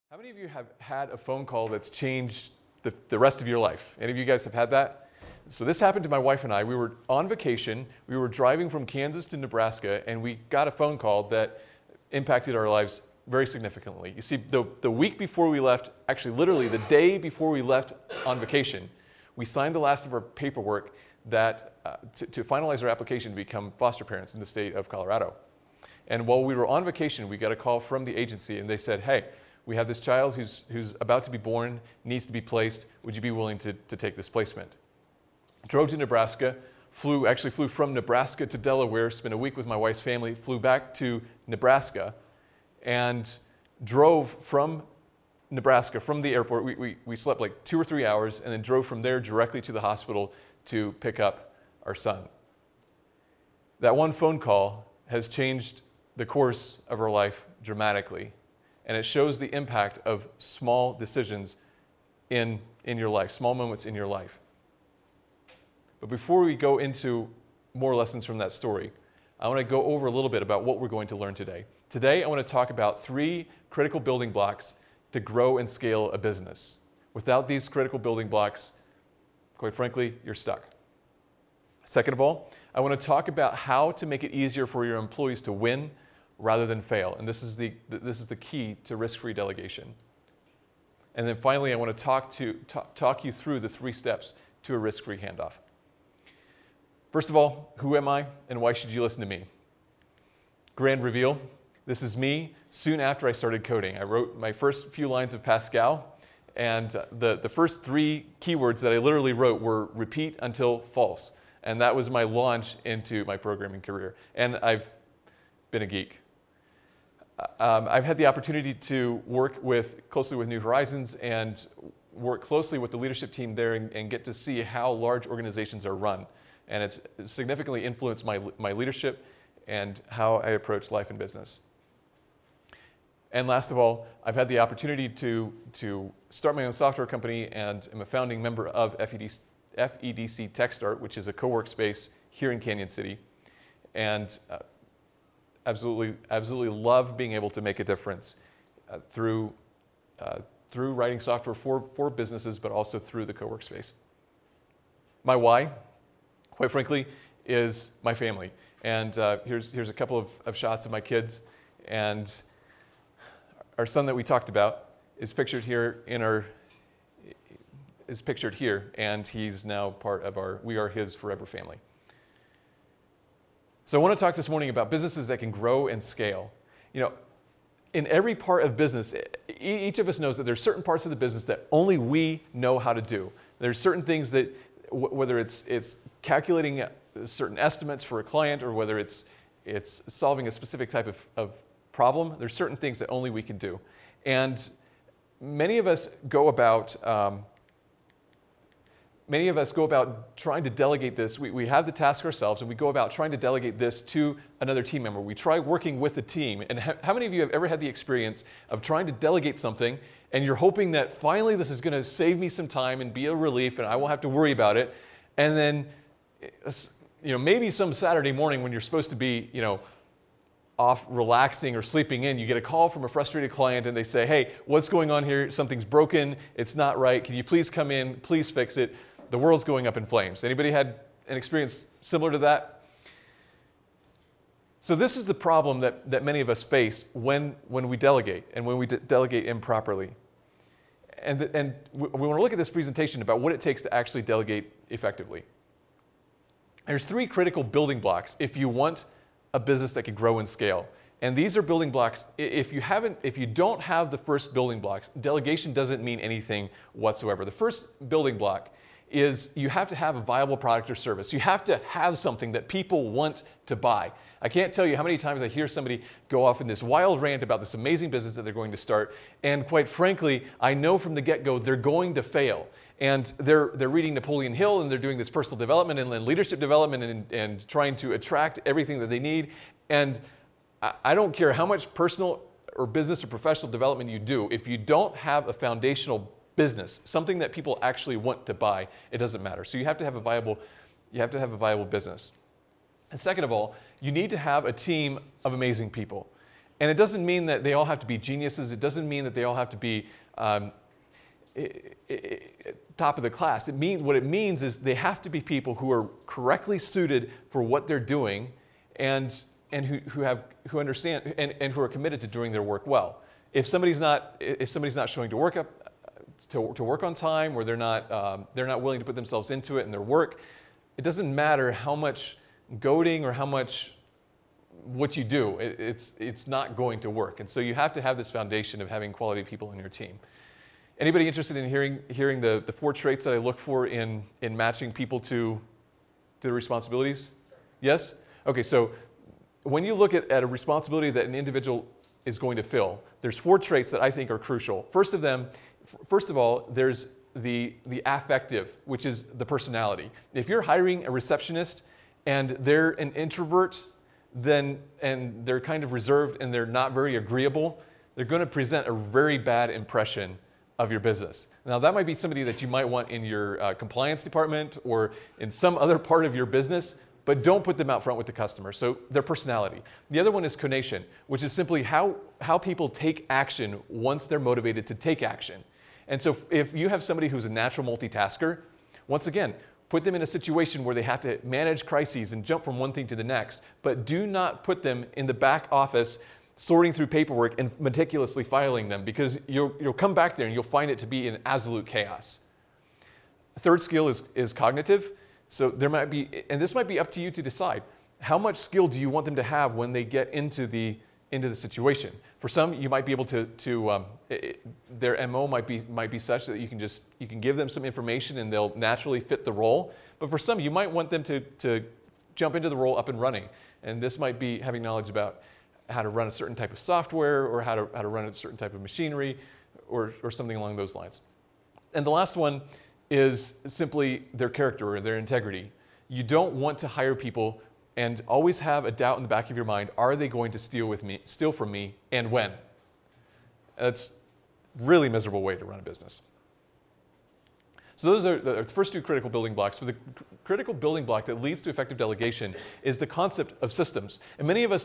How many of you have had a phone call that's changed the rest of your life? Any of you guys have had that? So this happened to my wife and I. We were on vacation. We were driving from Kansas to Nebraska, and we got a phone call that impacted our lives very significantly. You see, the week before we left, actually literally the day before we left on vacation, we signed the last of our paperwork that to finalize our application to become foster parents in the state of Colorado. And while we were on vacation, we got a call from the agency, and they said, hey, we have this child who's about to be born, needs to be placed. Would you be willing to take this placement? Drove to Nebraska, flew from Nebraska to Delaware, spent a week with my wife's family, flew back to Nebraska, and drove from Nebraska, from the airport. We slept like 2 or 3 hours, and then drove from there directly to the hospital to pick up our son. That one phone call has changed the course of our life dramatically. And it shows the impact of small decisions in your life, small moments in your life. But before we go into more lessons from that story, I want to go over a little bit about what we're going to learn today. Today, I want to talk about 3 critical building blocks to grow and scale a business. Without these critical building blocks, quite frankly, you're stuck. Second of all, I want to talk about how to make it easier for your employees to win rather than fail. And this is the key to risk-free delegation. And then finally, I want to talk you through the 3 steps to a risk-free handoff. First of all, who am I and why should you listen to me? Grand reveal, this is me soon after I started coding. I wrote my first few lines of Pascal, and the first 3 keywords that I literally wrote were repeat until false. And that was my launch into my programming career. And I've been a geek. I've had the opportunity to work closely with New Horizons and work closely with the leadership team there and get to see how large organizations are run. And it's significantly influenced my leadership and how I approach life and business. And last of all, I've had the opportunity to start my own software company and am a founding member of FEDC TechStart, which is a co-work space here in Canyon City. And absolutely love being able to make a difference through writing software for businesses, but also through the co-work space. My why, quite frankly, is my family. And here's a couple of shots of my kids. And our son that we talked about is pictured here and he's now part of our We Are His Forever family. So I want to talk this morning about businesses that can grow and scale. You know, in every part of business, each of us knows that there's certain parts of the business that only we know how to do. There's certain things that, whether it's calculating certain estimates for a client or whether it's solving a specific type of problem, there's certain things that only we can do. And many of us go about trying to delegate this. We have the task ourselves, and we go about trying to delegate this to another team member. We try working with the team. And how many of you have ever had the experience of trying to delegate something, and you're hoping that finally this is going to save me some time and be a relief, and I won't have to worry about it. And then, maybe some Saturday morning when you're supposed to be, off relaxing or sleeping in, you get a call from a frustrated client, and they say, "Hey, what's going on here? Something's broken. It's not right. Can you please come in? Please fix it." The world's going up in flames. Anybody had an experience similar to that? So this is the problem that many of us face when we delegate and when we delegate improperly. And we want to look at this presentation about what it takes to actually delegate effectively. There's 3 critical building blocks if you want a business that can grow and scale. And these are building blocks. If you don't have the first building blocks, delegation doesn't mean anything whatsoever. The first building block is you have to have a viable product or service. You have to have something that people want to buy. I can't tell you how many times I hear somebody go off in this wild rant about this amazing business that they're going to start, and quite frankly, I know from the get-go they're going to fail. And they're reading Napoleon Hill, and they're doing this personal development and leadership development and trying to attract everything that they need. And I don't care how much personal or business or professional development you do, if you don't have a foundational business, something that people actually want to buy, it doesn't matter. So you have to have a viable business. And second of all, you need to have a team of amazing people. And it doesn't mean that they all have to be geniuses. It doesn't mean that they all have to be top of the class. What it means is they have to be people who are correctly suited for what they're doing and who understand and who are committed to doing their work well. If somebody's not showing to work on time, or they're not willing to put themselves into it in their work, it doesn't matter how much goading or how much what you do, it's not going to work. And so you have to have this foundation of having quality people in your team. Anybody interested in hearing the 4 traits that I look for in matching people to the responsibilities? Yes? Okay, so when you look at a responsibility that an individual is going to fill, there's 4 traits that I think are crucial. First of all, there's the affective, which is the personality. If you're hiring a receptionist and they're an introvert, and they're kind of reserved and they're not very agreeable, they're going to present a very bad impression of your business. Now, that might be somebody that you might want in your compliance department or in some other part of your business, but don't put them out front with the customer. So their personality. The other one is conation, which is simply how people take action once they're motivated to take action. And so if you have somebody who's a natural multitasker, once again, put them in a situation where they have to manage crises and jump from one thing to the next, but do not put them in the back office sorting through paperwork and meticulously filing them, because you'll come back there and you'll find it to be an absolute chaos. Third skill is cognitive. So there might be, and this might be up to you to decide, how much skill do you want them to have when they get into the situation? For some, you might be able to their MO might be such that you can give them some information and they'll naturally fit the role. But for some, you might want them to jump into the role up and running. And this might be having knowledge about how to run a certain type of software, or how to run a certain type of machinery, or something along those lines. And the last one is simply their character or their integrity. You don't want to hire people and always have a doubt in the back of your mind, are they going to steal from me, and when? That's a really miserable way to run a business. So those are the first 2 critical building blocks. But the critical building block that leads to effective delegation is the concept of systems. And many of us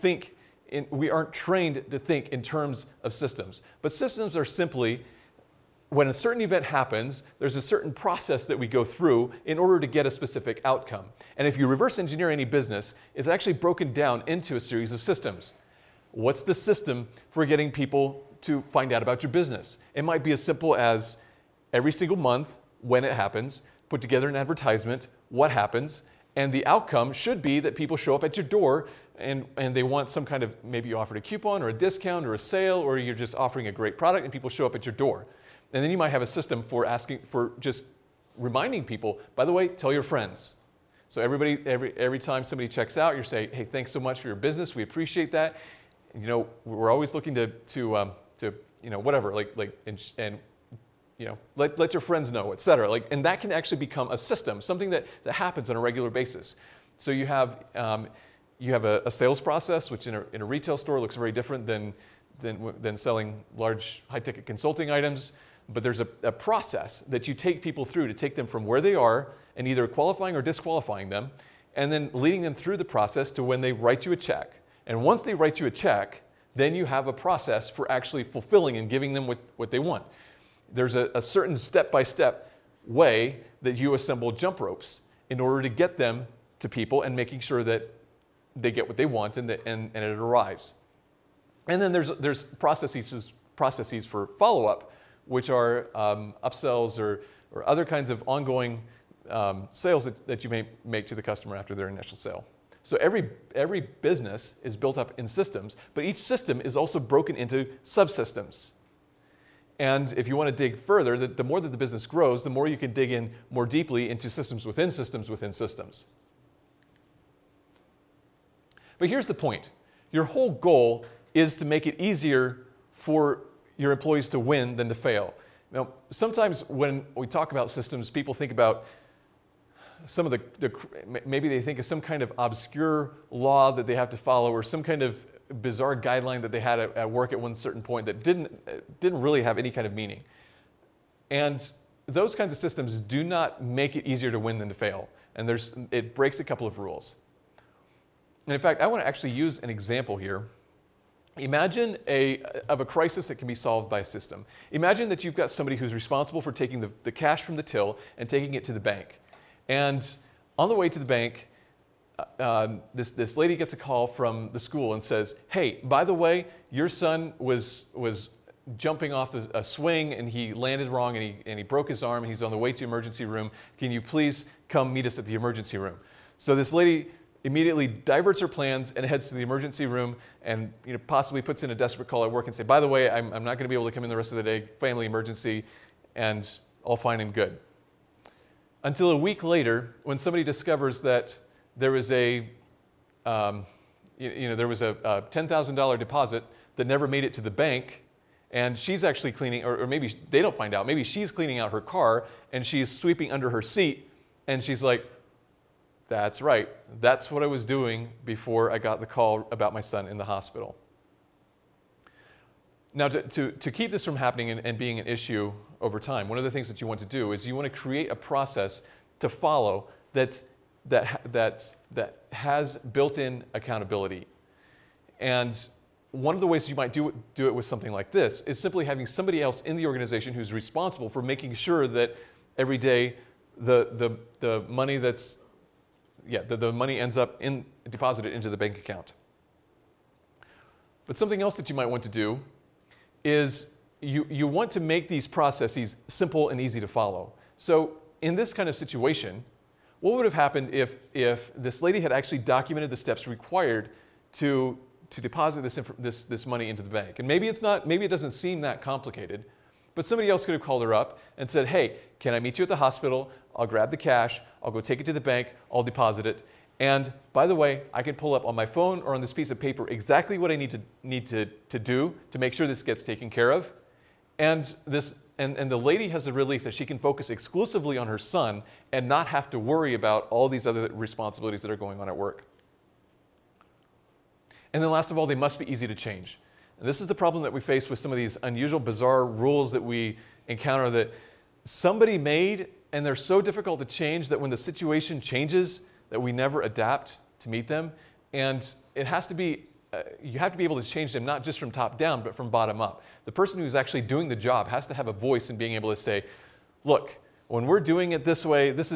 we aren't trained to think in terms of systems. But systems are simply, when a certain event happens, there's a certain process that we go through in order to get a specific outcome. And if you reverse engineer any business, it's actually broken down into a series of systems. What's the system for getting people to find out about your business? It might be as simple as every single month, when it happens, put together an advertisement, what happens, and the outcome should be that people show up at your door and they want some kind of, maybe you offered a coupon or a discount or a sale, or you're just offering a great product and people show up at your door. And then you might have a system for just reminding people, by the way, tell your friends. So every time somebody checks out, you're saying, hey, thanks so much for your business. We appreciate that. And, we're always looking to whatever, let your friends know, et cetera. And that can actually become a system, something that happens on a regular basis. So you have a sales process, which in a retail store looks very different than selling large high-ticket consulting items. But there's a process that you take people through to take them from where they are and either qualifying or disqualifying them, and then leading them through the process to when they write you a check. And once they write you a check, then you have a process for actually fulfilling and giving them what they want. There's a certain step-by-step way that you assemble jump ropes in order to get them to people and making sure that they get what they want and it arrives. And then there's processes for follow-up, which are upsells or other kinds of ongoing sales that you may make to the customer after their initial sale. So every business is built up in systems, but each system is also broken into subsystems. And if you want to dig further, the more that the business grows, the more you can dig in more deeply into systems within systems within systems. But here's the point. Your whole goal is to make it easier for your employees to win than to fail. Now, sometimes when we talk about systems, people think about some of maybe they think of some kind of obscure law that they have to follow, or some kind of bizarre guideline that they had at work at one certain point that didn't really have any kind of meaning. And those kinds of systems do not make it easier to win than to fail. And it breaks a couple of rules. And in fact, I want to actually use an example here Imagine a crisis that can be solved by a system. Imagine that you've got somebody who's responsible for taking the cash from the till and taking it to the bank. And on the way to the bank, this lady gets a call from the school and says, hey, by the way, your son was jumping off a swing and he landed wrong and he broke his arm and he's on the way to the emergency room. Can you please come meet us at the emergency room? So this lady immediately diverts her plans and heads to the emergency room and possibly puts in a desperate call at work and say, by the way, I'm not going to be able to come in the rest of the day, family emergency, and all fine and good. Until a week later, when somebody discovers that there was a $10,000 deposit that never made it to the bank, and she's actually cleaning, or maybe they don't find out, maybe she's cleaning out her car and she's sweeping under her seat, and she's like, that's right. That's what I was doing before I got the call about my son in the hospital. Now, to keep this from happening and being an issue over time, one of the things that you want to do is you want to create a process to follow that has built-in accountability. And one of the ways you might do it with something like this is simply having somebody else in the organization who's responsible for making sure that every day the money the money ends up deposited into the bank account. But something else that you might want to do is you want to make these processes simple and easy to follow. So in this kind of situation, what would have happened if this lady had actually documented the steps required to deposit this money into the bank? And maybe it doesn't seem that complicated, but somebody else could have called her up and said, hey, can I meet you at the hospital? I'll grab the cash, I'll go take it to the bank, I'll deposit it. And by the way, I can pull up on my phone or on this piece of paper exactly what I need to do to make sure this gets taken care of. And the lady has the relief that she can focus exclusively on her son and not have to worry about all these other responsibilities that are going on at work. And then last of all, they must be easy to change. And this is the problem that we face with some of these unusual, bizarre rules that we encounter that somebody made, and they're so difficult to change that when the situation changes, that we never adapt to meet them. And it has to be, you have to be able to change them not just from top down, but from bottom up. The person who's actually doing the job has to have a voice in being able to say, look, when we're doing it this way, there's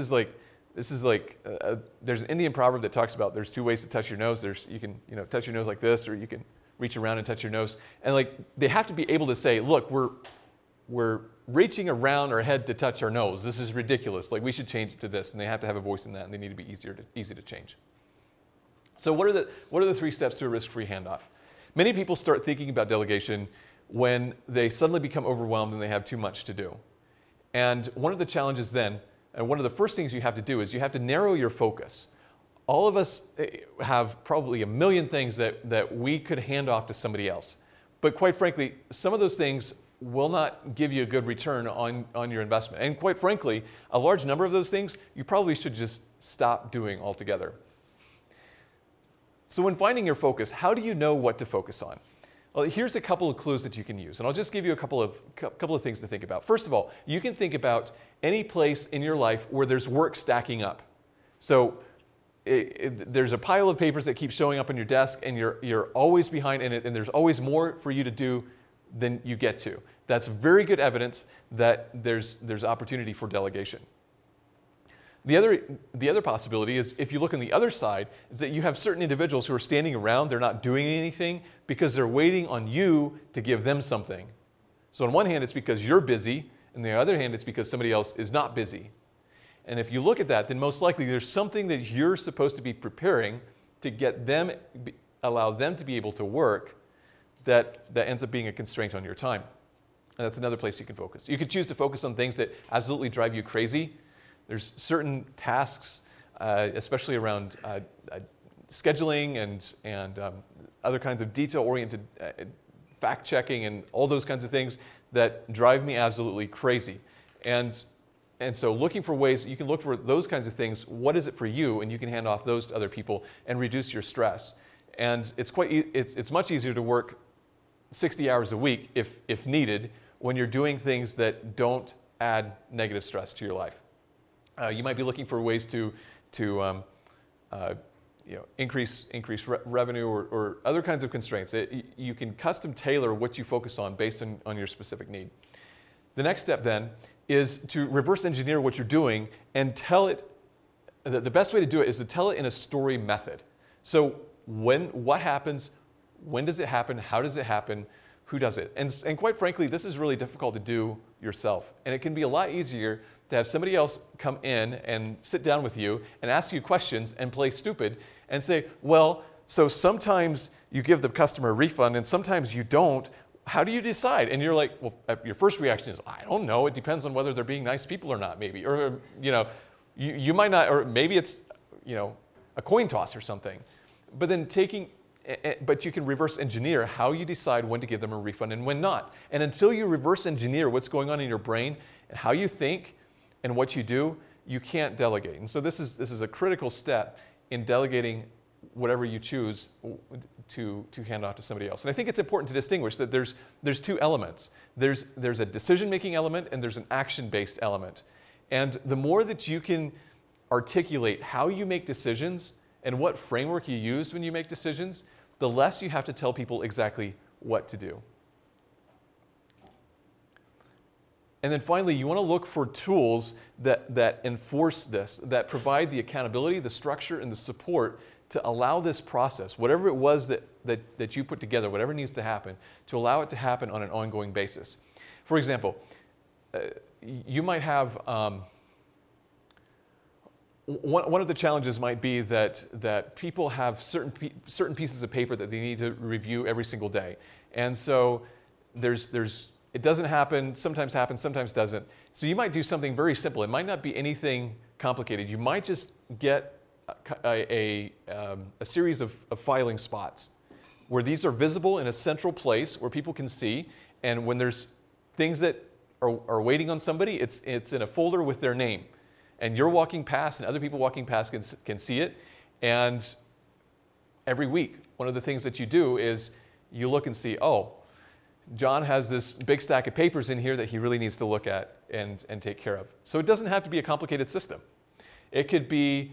an Indian proverb that talks about there's two ways to touch your nose. You can touch your nose like this, or you can reach around and touch your nose. And they have to be able to say, look, we're reaching around our head to touch our nose. This is ridiculous. We should change it to this. And they have to have a voice in that, and they need to be easy to change. So what are the 3 steps to a risk-free handoff? Many people start thinking about delegation when they suddenly become overwhelmed and they have too much to do. And one of the challenges then, and one of the first things you have to do is you have to narrow your focus. All of us have probably a million things that we could hand off to somebody else. But quite frankly, some of those things will not give you a good return on your investment. And quite frankly, a large number of those things you probably should just stop doing altogether. So when finding your focus, how do you know what to focus on? Well, here's a couple of clues that you can use, and I'll just give you a couple of things to think about. First of all, you can think about any place in your life where there's work stacking up. So there's a pile of papers that keep showing up on your desk, and you're always behind in it, and there's always more for you to do than you get to. That's very good evidence that there's opportunity for delegation. The other possibility is, if you look on the other side, is that you have certain individuals who are standing around, they're not doing anything because they're waiting on you to give them something. So on one hand, it's because you're busy, and on the other hand, it's because somebody else is not busy. And if you look at that, then most likely there's something that you're supposed to be preparing to get them, allow them to be able to work that ends up being a constraint on your time. And that's another place you can focus. You could choose to focus on things that absolutely drive you crazy. There's certain tasks, especially around scheduling and other kinds of detail-oriented fact-checking and all those kinds of things that drive me absolutely crazy. And so looking for ways, you can look for those kinds of things. What is it for you? And you can hand off those to other people and reduce your stress. And it's much easier to work 60 hours a week, if needed, when you're doing things that don't add negative stress to your life. You might be looking for ways to increase revenue or other kinds of constraints. You can custom tailor what you focus on based on your specific need. The next step then is to reverse engineer what you're doing and tell it. The best way to do it is to tell it in a story method. So what happens, when does it happen, how does it happen, who does it? And quite frankly, this is really difficult to do yourself. And it can be a lot easier to have somebody else come in and sit down with you and ask you questions and play stupid and say, well, so sometimes you give the customer a refund and sometimes you don't. How do you decide? And you're like, well, your first reaction is, I don't know. It depends on whether they're being nice people or not, maybe. Or, you might not, or maybe it's, a coin toss or something. But then but you can reverse engineer how you decide when to give them a refund and when not. And until you reverse engineer what's going on in your brain and how you think and what you do, you can't delegate. And so this is a critical step in delegating whatever you choose to hand off to somebody else. And I think it's important to distinguish that there's two elements. There's a decision-making element and there's an action-based element. And the more that you can articulate how you make decisions and what framework you use when you make decisions, the less you have to tell people exactly what to do. And then finally, you want to look for tools that enforce this, that provide the accountability, the structure, and the support to allow this process, whatever it was that you put together, whatever needs to happen, to allow it to happen on an ongoing basis. For example, you might have, one of the challenges might be that people have certain pieces of paper that they need to review every single day. And so it doesn't happen, sometimes doesn't. So you might do something very simple. It might not be anything complicated. You might just get a series of filing spots where these are visible in a central place where people can see. And when there's things that are waiting on somebody, it's in a folder with their name. And you're walking past and other people walking past can see it. And every week, one of the things that you do is you look and see, oh, John has this big stack of papers in here that he really needs to look at and take care of. So it doesn't have to be a complicated system. It could be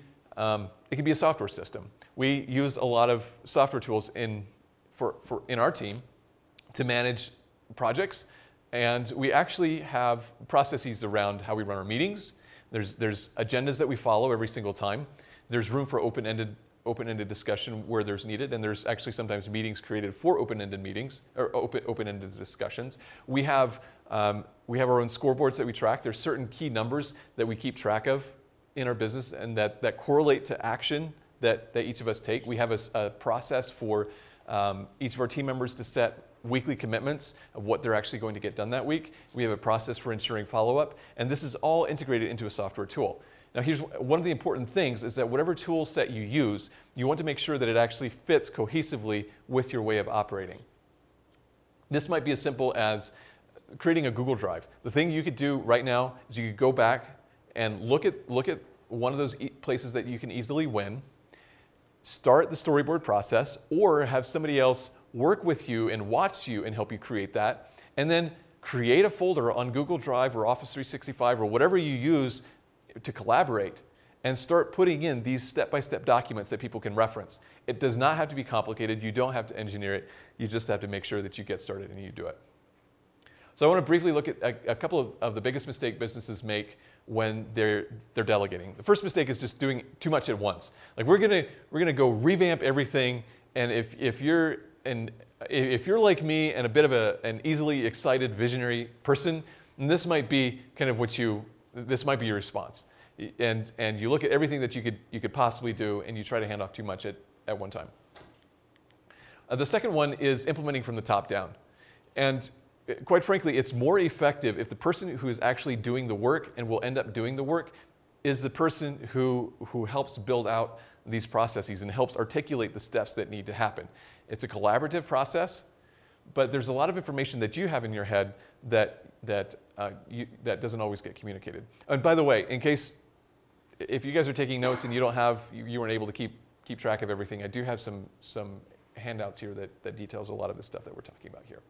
a software system. We use a lot of software tools in our team to manage projects. And we actually have processes around how we run our meetings. There's agendas that we follow every single time. There's room for open-ended discussion where there's needed, and there's actually sometimes meetings created for open-ended meetings or open-ended discussions. We have our own scoreboards that we track. There's certain key numbers that we keep track of in our business and that correlate to action that each of us take. We have a process for each of our team members to set weekly commitments of what they're actually going to get done that week. We have a process for ensuring follow-up, and this is all integrated into a software tool. Now, here's one of the important things is that whatever tool set you use, you want to make sure that it actually fits cohesively with your way of operating. This might be as simple as creating a Google Drive. The thing you could do right now is you could go back and look at one of those places that you can easily win, start the storyboard process, or have somebody else work with you and watch you and help you create that, and then create a folder on Google Drive or Office 365 or whatever you use to collaborate and start putting in these step-by-step documents that people can reference. It does not have to be complicated. You don't have to engineer it. You just have to make sure that you get started and you do it. So I want to briefly look at a couple of the biggest mistakes businesses make when they're delegating. The first mistake is just doing too much at once. Like we're gonna go revamp everything, and if you're like me and a bit of an easily excited visionary person, this might be kind of this might be your response. And you look at everything that you could possibly do and you try to hand off too much at one time. The second one is implementing from the top down. And quite frankly, it's more effective if the person who is actually doing the work and will end up doing the work is the person who helps build out these processes and helps articulate the steps that need to happen. It's a collaborative process, but there's a lot of information that you have in your head that doesn't always get communicated. And by the way, if you guys are taking notes and you weren't able to keep track of everything, I do have some handouts here that details a lot of the stuff that we're talking about here.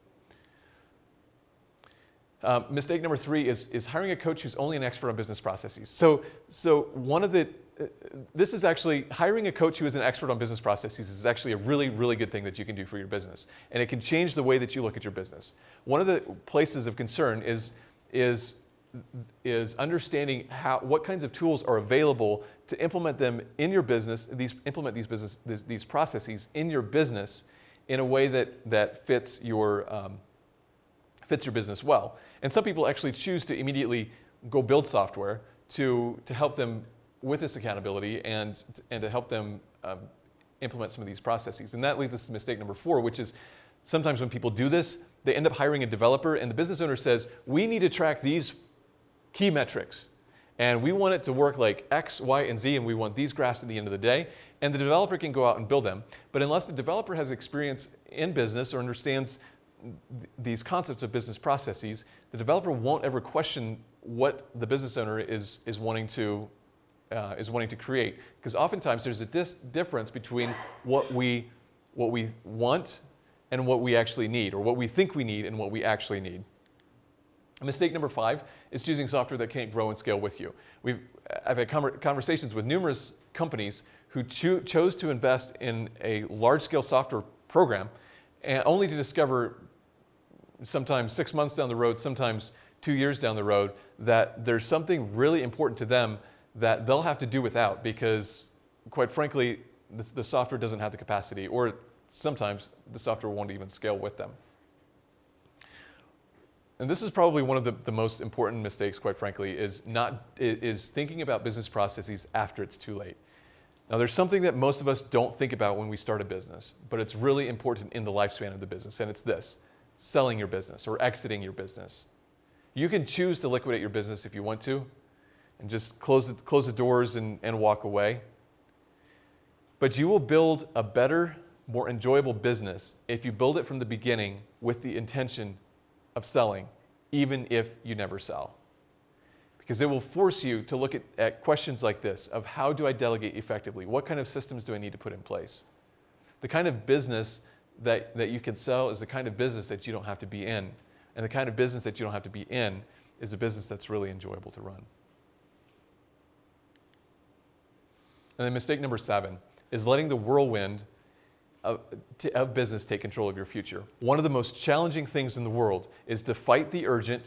Mistake number 3 is hiring a coach who's only an expert on business processes. So one of the this is actually, hiring a coach who is an expert on business processes is actually a really, really good thing that you can do for your business. And it can change the way that you look at your business. One of the places of concern is understanding what kinds of tools are available to implement them in your business, these processes in your business in a way that fits your business well. And some people actually choose to immediately go build software to help them with this accountability and to help them implement some of these processes. And that leads us to mistake number 4, which is sometimes when people do this, they end up hiring a developer, and the business owner says, we need to track these key metrics, and we want it to work like X, Y, and Z, and we want these graphs at the end of the day. And the developer can go out and build them. But unless the developer has experience in business or understands these concepts of business processes, the developer won't ever question what the business owner is wanting to create, because oftentimes there's a difference between what we want and what we actually need, or what we think we need and what we actually need. Mistake number 5 is choosing software that can't grow and scale with you. I've had conversations with numerous companies who chose to invest in a large-scale software program, and only to discover sometimes 6 months down the road, sometimes 2 years down the road, that there's something really important to them that they'll have to do without, because quite frankly, the software doesn't have the capacity, or sometimes the software won't even scale with them. And this is probably one of the most important mistakes, quite frankly, is thinking about business processes after it's too late. Now, there's something that most of us don't think about when we start a business, but it's really important in the lifespan of the business, and it's this: selling your business or exiting your business. You can choose to liquidate your business if you want to, and just close the doors and walk away. But you will build a better, more enjoyable business if you build it from the beginning with the intention of selling, even if you never sell. Because it will force you to look at questions like this of how do I delegate effectively? What kind of systems do I need to put in place? The kind of business that you can sell is the kind of business that you don't have to be in. And the kind of business that you don't have to be in is a business that's really enjoyable to run. And then mistake number 7 is letting the whirlwind of business take control of your future. One of the most challenging things in the world is to fight the urgent,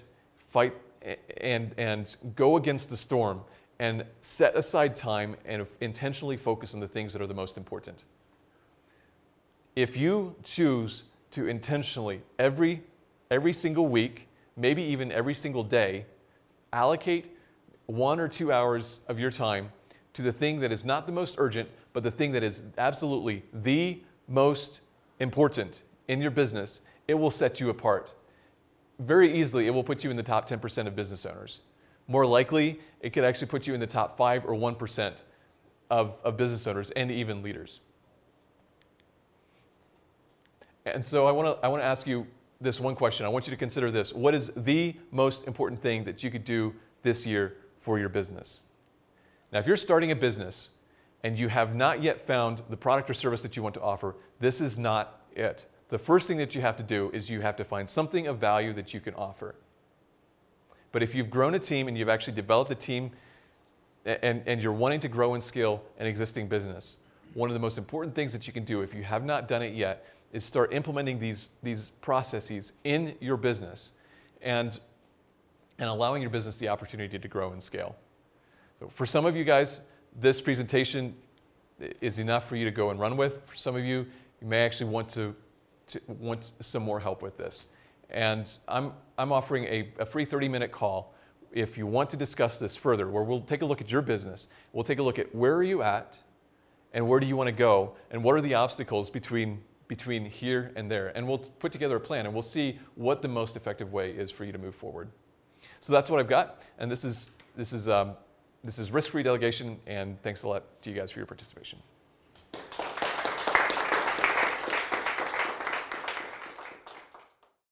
and go against the storm, and set aside time and intentionally focus on the things that are the most important. If you choose to intentionally, every single week, maybe even every single day, allocate 1 or 2 hours of your time to the thing that is not the most urgent, but the thing that is absolutely the most important in your business, it will set you apart. Very easily, it will put you in the top 10% of business owners. More likely, it could actually put you in the top 5 or 1% of business owners and even leaders. And so I want to ask you this one question. I want you to consider this. What is the most important thing that you could do this year for your business? Now, if you're starting a business and you have not yet found the product or service that you want to offer, this is not it. The first thing that you have to do is you have to find something of value that you can offer. But if you've grown a team and you've actually developed a team and you're wanting to grow and scale an existing business, one of the most important things that you can do if you have not done it yet is start implementing these processes in your business and allowing your business the opportunity to grow and scale. So for some of you guys, this presentation is enough for you to go and run with. For some of you, you may actually want some more help with this. And I'm offering a free 30-minute call if you want to discuss this further, where we'll take a look at your business. We'll take a look at where are you at and where do you want to go and what are the obstacles between here and there. And we'll put together a plan and we'll see what the most effective way is for you to move forward. So that's what I've got. And this is risk-free delegation, and thanks a lot to you guys for your participation.